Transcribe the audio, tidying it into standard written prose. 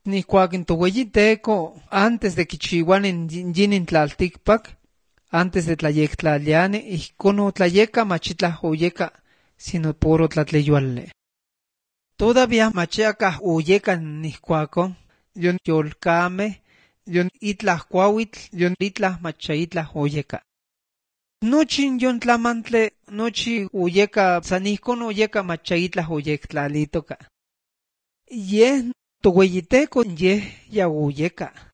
Nihkuak in toweyiteco, antes de kichiuani yinin tlaltikpak, antes de tlayektlaliani, ihkon otlayeka machitlah oyeka, sino puro tlatleyuale. Todavía machiakah oyeka nihkuakon, yon yolkameh, yon itlah kuawitl, yon itlah machaitlah oyeka. Nochi yon tlamantle, nochi oyeka, san ihkon oyeka machaitlah oyektlalitoka. Yeh toweyiteco yeh ya oyeka.